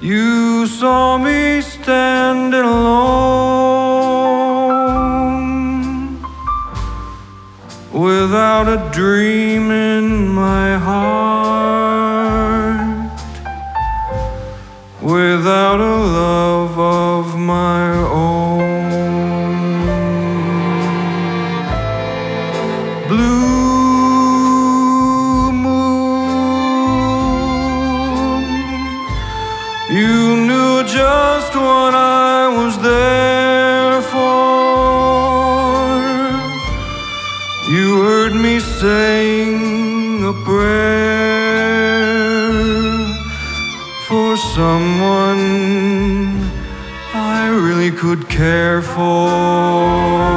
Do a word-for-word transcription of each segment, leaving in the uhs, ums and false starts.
You saw me standing alone, without a dream in my heart, without a love of my own. Blue moon, you knew just what I was there for. You heard me saying a prayer for someone I really could care for.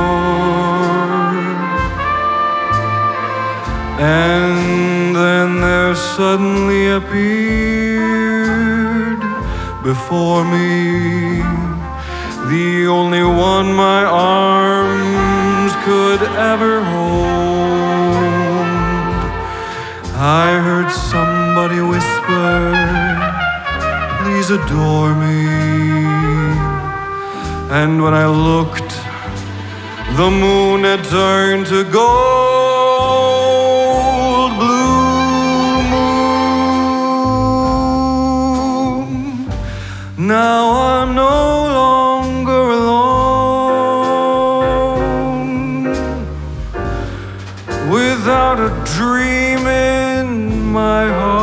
And then there suddenly appeared before me the only one my arms could ever hold. I heard somebody whisper, "Please adore me." And when I looked, the moon had turned to gold. Blue moon, now I'm no longer alone, without a dream in my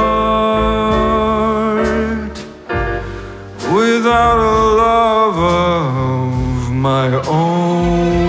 heart, without a love of my own.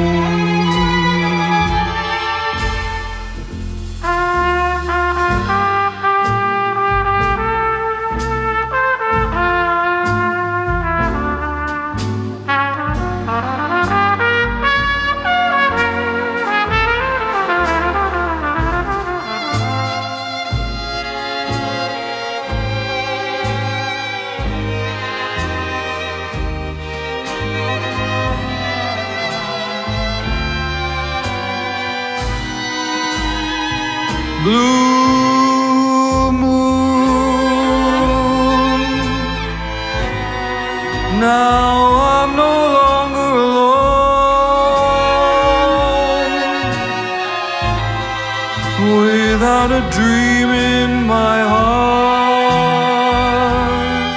Blue moon, now I'm no longer alone, without a dream in my heart,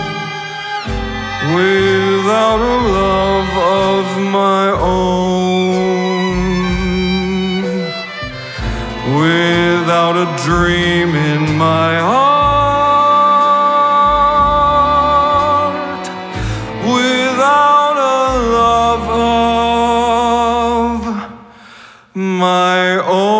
without a love of my own, without a dream in my heart, without a love of my own.